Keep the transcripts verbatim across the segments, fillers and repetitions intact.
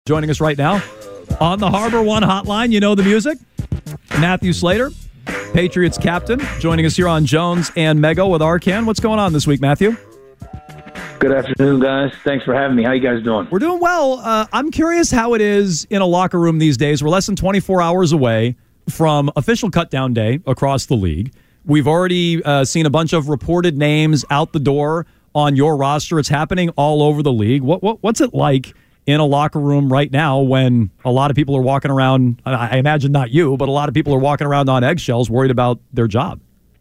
Joining us right now on the Harbor One Hotline, you know the music. Matthew Slater, Patriots captain, joining us here on Jones and Mego with Arcand. What's going on this week, Matthew? Good afternoon, guys. Thanks for having me. How you guys doing? We're doing well. Uh, I'm curious how it is in a locker room these days. We're less than twenty-four hours away from official cutdown day across the league. We've already uh, seen a bunch of reported names out the door on your roster. It's happening all over the league. What, what what's it like in a locker room right now when a lot of people are walking around, I imagine not you, but a lot of people are walking around on eggshells worried about their job?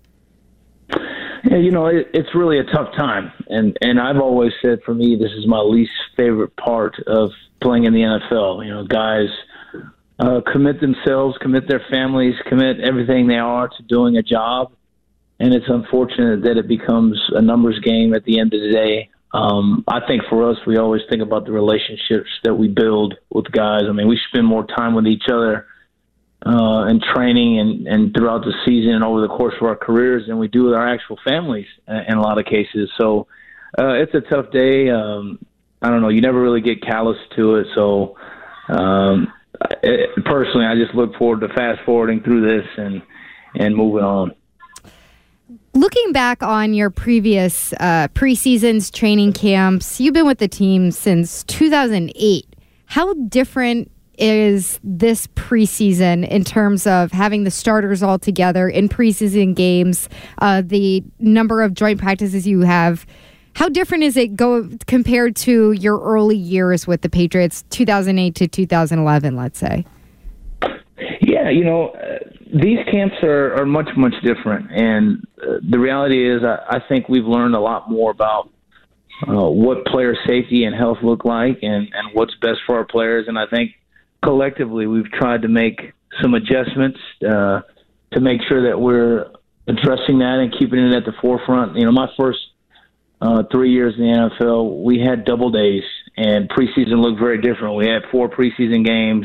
Yeah, you know, it, it's really a tough time. And, and I've always said, for me, this is my least favorite part of playing in the N F L. You know, guys uh, commit themselves, commit their families, commit everything they are to doing a job. And it's unfortunate that it becomes a numbers game at the end of the day. Um, I think for us, we always think about the relationships that we build with guys. I mean, we spend more time with each other uh, in training and, and throughout the season and over the course of our careers than we do with our actual families in a lot of cases. So uh, it's a tough day. Um, I don't know. You never really get callous to it. So um, it, personally, I just look forward to fast forwarding through this and, and moving on. Looking back on your previous uh, preseasons, training camps, you've been with the team since two thousand eight. How different is this preseason in terms of having the starters all together in preseason games, uh, the number of joint practices you have? How different is it go compared to your early years with the Patriots, two thousand eight to two thousand eleven, let's say? Yeah, you know, uh, these camps are, are much, much different. And uh, the reality is I, I think we've learned a lot more about uh, what player safety and health look like and, and what's best for our players. And I think collectively we've tried to make some adjustments uh, to make sure that we're addressing that and keeping it at the forefront. You know, my first uh, three years in the N F L, we had double days, and preseason looked very different. We had four preseason games.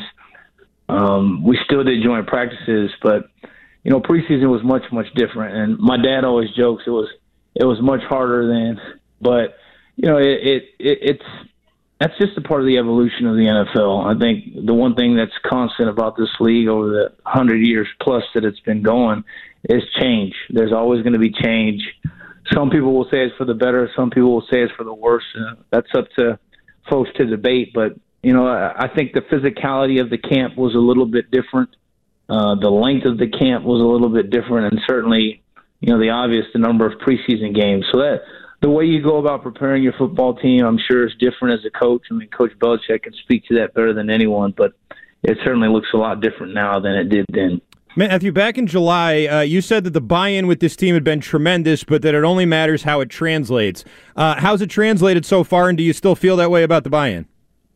Um, we still did joint practices, but you know, preseason was much, much different. And my dad always jokes it was it was much harder then. But you know, it, it, it it's that's just a part of the evolution of the N F L. I think the one thing that's constant about this league over the hundred years plus that it's been going is change. There's always going to be change. Some people will say it's for the better. Some people will say it's for the worse. Uh, that's up to folks to debate, but. You know, I think the physicality of the camp was a little bit different. Uh, the length of the camp was a little bit different, and certainly, you know, the obvious, the number of preseason games. So that the way you go about preparing your football team, I'm sure is different as a coach. I mean, Coach Belichick can speak to that better than anyone, but it certainly looks a lot different now than it did then. Matthew, back in July, uh, you said that the buy-in with this team had been tremendous, but that it only matters how it translates. Uh, how's it translated so far, and do you still feel that way about the buy-in?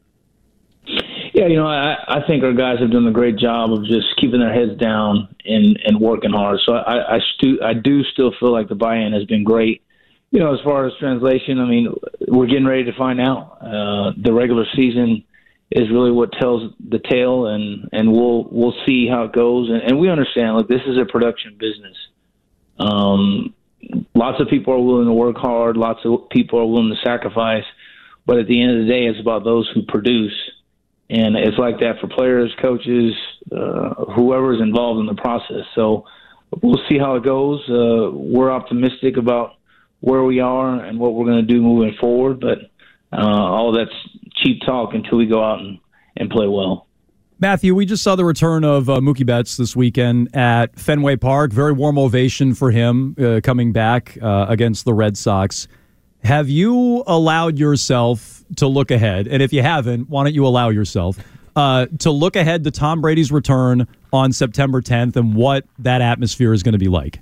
Yeah, you know, I, I think our guys have done a great job of just keeping their heads down and, and working hard. So I I, stu- I do still feel like the buy-in has been great. You know, as far as translation, I mean, we're getting ready to find out. Uh, the regular season is really what tells the tale, and, and we'll we'll see how it goes. And, and we understand, like, this is a production business. Um, lots of people are willing to work hard. Lots of people are willing to sacrifice. But at the end of the day, it's about those who produce. And it's like that for players, coaches, uh, whoever's involved in the process. So we'll see how it goes. Uh, we're optimistic about where we are and what we're going to do moving forward. But uh, all that's cheap talk until we go out and, and play well. Matthew, we just saw the return of uh, Mookie Betts this weekend at Fenway Park. Very warm ovation for him uh, coming back uh, against the Red Sox. Have you allowed yourself to look ahead? And if you haven't, why don't you allow yourself uh, to look ahead to Tom Brady's return on September tenth and what that atmosphere is going to be like?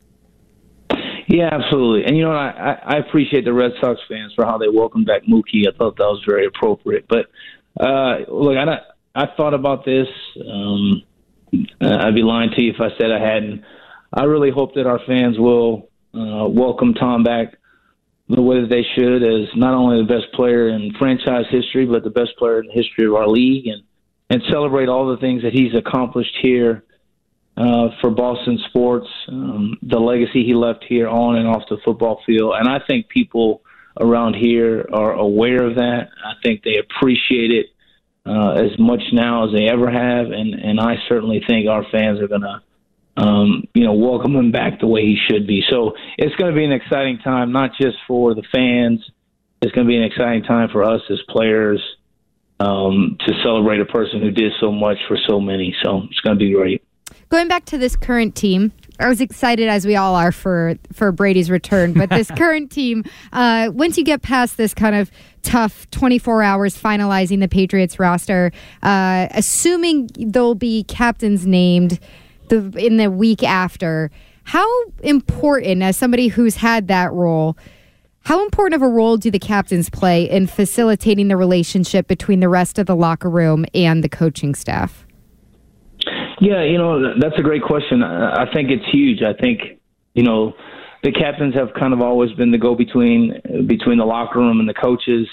Yeah, absolutely. And, you know, I, I appreciate the Red Sox fans for how they welcomed back Mookie. I thought that was very appropriate. But, uh, look, I, I thought about this. Um, I'd be lying to you if I said I hadn't. I really hope that our fans will uh, welcome Tom back the way that they should, as not only the best player in franchise history, but the best player in the history of our league, and, and celebrate all the things that he's accomplished here uh, for Boston sports, um, the legacy he left here on and off the football field. And I think people around here are aware of that. I think they appreciate it. uh, as much now as they ever have, and, and I certainly think our fans are going to, um, you know, welcome him back the way he should be. So it's going to be an exciting time, not just for the fans. It's going to be an exciting time for us as players um, to celebrate a person who did so much for so many. So it's going to be great. Going back to this current team, I was excited, as we all are, for, for Brady's return. But this current team, uh, once you get past this kind of tough twenty-four hours finalizing the Patriots roster, uh, assuming there'll be captains named the in the week after, how important, as somebody who's had that role, how important of a role do the captains play in facilitating the relationship between the rest of the locker room and the coaching staff? Yeah, you know, that's a great question. I think it's huge. I think, you know, the captains have kind of always been the go-between between the locker room and the coaches.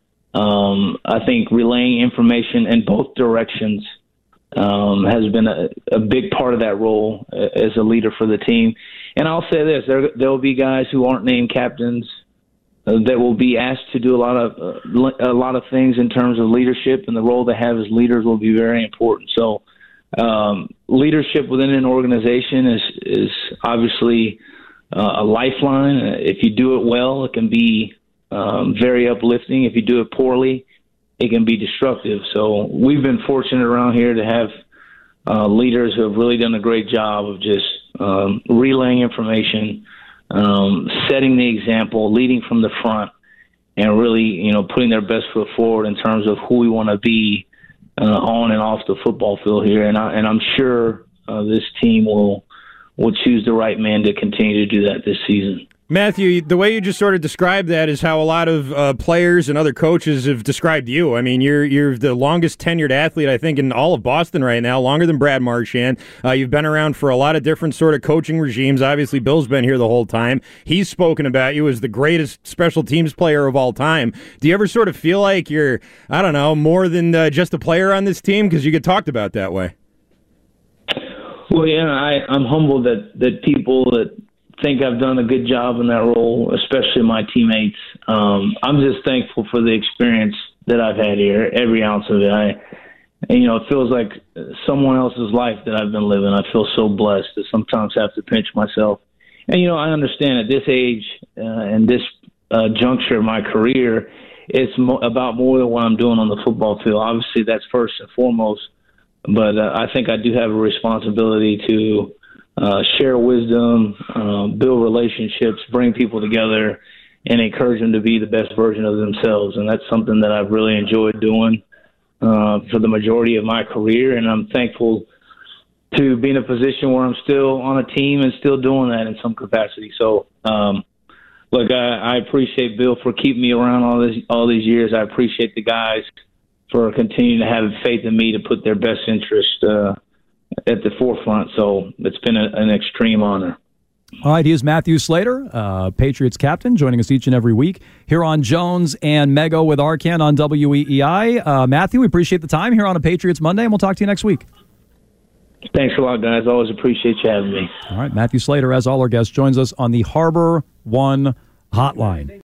Um, I think relaying information in both directions um, has been a, a big part of that role as a leader for the team. And I'll say this, there there will be guys who aren't named captains uh, that will be asked to do a lot of uh, a lot of things in terms of leadership, and the role they have as leaders will be very important. So Um, leadership within an organization is is obviously uh, a lifeline. If you do it well, it can be um, very uplifting. If you do it poorly, it can be destructive. So we've been fortunate around here to have uh, leaders who have really done a great job of just um, relaying information, um, setting the example, leading from the front, and really, you know, putting their best foot forward in terms of who we want to be Uh, on and off the football field here, and, I, and I'm sure uh, this team will will choose the right man to continue to do that this season. Matthew, the way you just sort of described that is how a lot of uh, players and other coaches have described you. I mean, you're you're the longest tenured athlete, I think, in all of Boston right now, longer than Brad Marchand. Uh, you've been around for a lot of different sort of coaching regimes. Obviously, Bill's been here the whole time. He's spoken about you as the greatest special teams player of all time. Do you ever sort of feel like you're, I don't know, more than uh, just a player on this team? Because you get talked about that way. Well, yeah, I, I'm humbled that, that people that think I've done a good job in that role, especially my teammates. Um, I'm just thankful for the experience that I've had here, every ounce of it. I, and, you know, it feels like someone else's life that I've been living. I feel so blessed to sometimes have to pinch myself. And, you know, I understand at this age uh, and this uh, juncture of my career, it's mo- about more than what I'm doing on the football field. Obviously, that's first and foremost. But uh, I think I do have a responsibility to Uh, share wisdom, uh, build relationships, bring people together, and encourage them to be the best version of themselves. And that's something that I've really enjoyed doing uh, for the majority of my career. And I'm thankful to be in a position where I'm still on a team and still doing that in some capacity. So, um, look, I, I appreciate Bill for keeping me around all this, all these years. I appreciate the guys for continuing to have faith in me to put their best interest uh at the forefront, so it's been a, an extreme honor. All right, he is Matthew Slater, uh, Patriots captain, joining us each and every week here on Jones and Mego with Arcand on W E E I. Uh, Matthew, we appreciate the time here on a Patriots Monday, and we'll talk to you next week. Thanks a lot, guys. Always appreciate you having me. All right, Matthew Slater, as all our guests, joins us on the Harbor One Hotline.